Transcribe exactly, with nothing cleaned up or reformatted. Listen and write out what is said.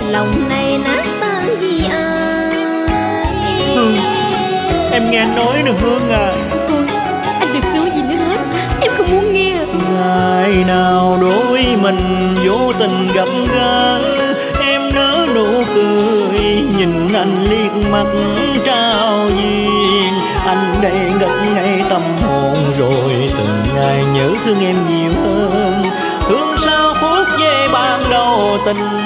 lòng này nát tan vì ai. Hương, em nghe anh nói nè Hương à. Thôi, anh đừng nói gì nữa hết, em không muốn nghe. Ngày nào đôi mình vô tình gặp gỡ, em nở nụ cười nhìn anh liếc mắt trao duyên. Anh đây ngất ngây tâm hồn rồi, từng ngày nhớ thương em nhiều hơn. Thương sao phút giây ban đầu tình